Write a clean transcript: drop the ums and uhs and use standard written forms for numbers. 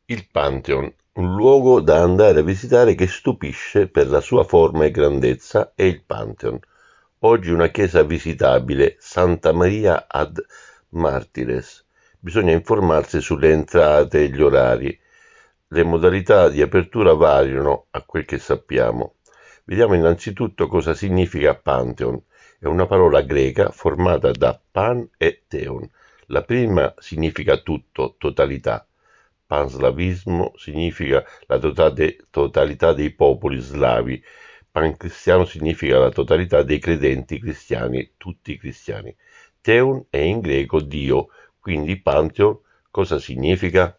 Il Pantheon, un luogo da andare a visitare che stupisce per la sua forma e grandezza, è il Pantheon. Oggi una chiesa visitabile, Santa Maria ad Martires. Bisogna informarsi sulle entrate e gli orari. Le modalità di apertura variano, a quel che sappiamo. Vediamo innanzitutto cosa significa Pantheon. È una parola greca formata da pan e theon. La prima significa tutto, totalità. Panslavismo significa la totalità dei popoli slavi. Pancristiano significa la totalità dei credenti cristiani, tutti cristiani. Theon è in greco Dio, quindi Pantheon cosa significa?